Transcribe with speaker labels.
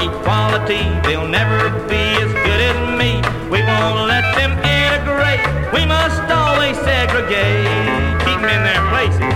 Speaker 1: equality. They'll never be as good as me. We won't let them integrate. We must always segregate. Keep them in their places.